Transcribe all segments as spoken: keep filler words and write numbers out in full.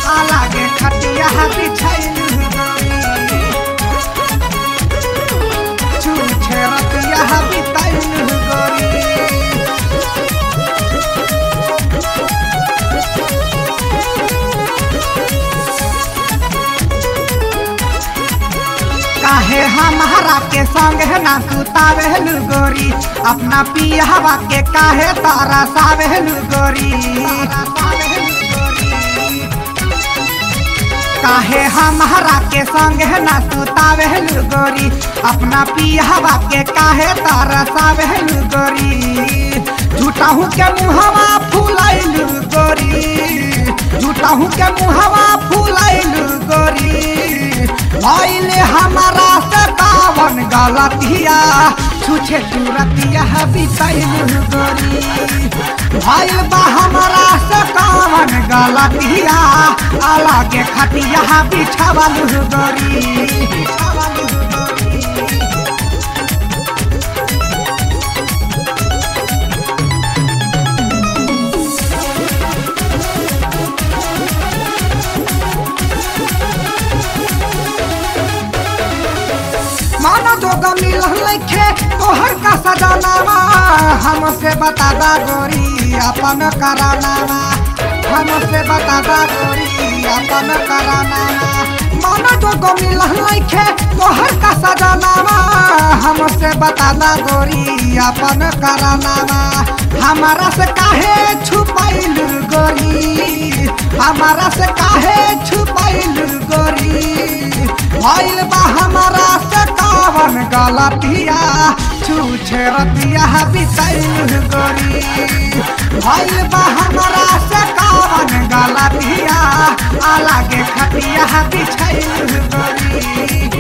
आलागे खटिया बिछाइल गोरी छूछे रतिया बिताइल गोरी काहे हमारा के संग है ना सुतावेल गोरी अपना पियावा के काहे तारा सावेल गोरी काहे हमारा के संग है ना सुतावेल गोरी अपना पियावा के काहे तारा सावेल गोरी झूठाहू के मुहवा फुलाइल गोरी झूठाहू के मुहवा फुलाइल गोरी भइले हमारा से कावन गलतिया छुछे चुरतिया बिताइल गोरी भइल बा हमारा से कावन गलतिया आलागे खटिया बिछावल गोरी बिछावल गोरी माना जो मिल लिखे तोहर का सजानावा हमसे बता दा गोरी अपन करानावा हमसे बता दा गोरी अपन करानावा माना जो मिल लिखे तोहर का सजानावा हमसे बता दा गोरी अपन करानावा हमारा से काहे छुपाइल गोरी हमारा से काहे छुपाइल गोरी भइल बा हमारा से कावन गलतिया छूछे रतिया बिताइल गोरी भइल बा हमारा से कावन गलतिया आलागे खटिया बिछाइल गोरी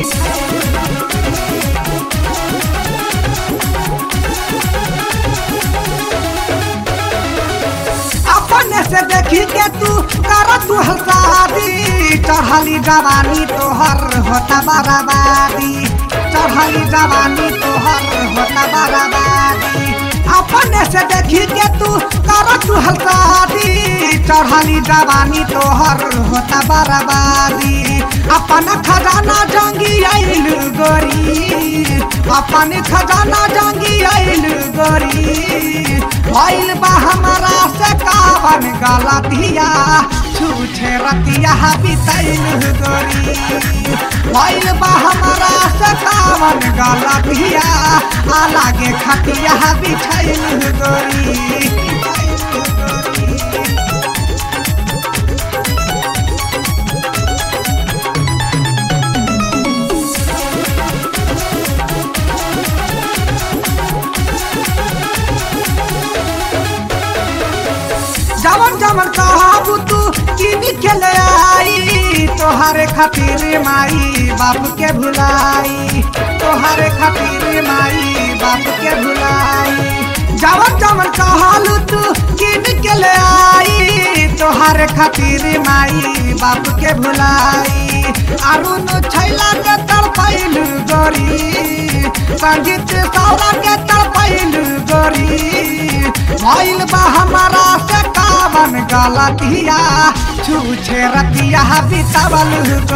अपने से देखी के तू कर तू शादी चढ़ली जवानी तोहर होता बराबादी चढ़ली जवानी तोहर होता बराबादी अपने से देखी के तू कर तू शादी चढ़ली जवानी तोहर होता बराबादी अपन खजाना जंगी आइल गोरी अपन खजाना जंगी आइल गोरी भइल बा हमारा से कावन गलतिया छूछे रतिया बिताइल गोरी भइल बा हमारा से कावन गलतिया आलागे खटिया बिछाइल गोरी जवन जवन कहबू तू किनी खेले आई तोहरे खातिर माई बाप के भुलाई तोहरे खातिर माई बाप के भुलाई जवन जवन कहलू तू किनी खेले आई तोहरे खातिर माई बाप के भुलाई अरुण छैला के तड़पाइल गोरी संगीत सौरा के तड़पाइल गोरी भइल बा हमारा से कावन गलतिया छूछे रतिया बितावल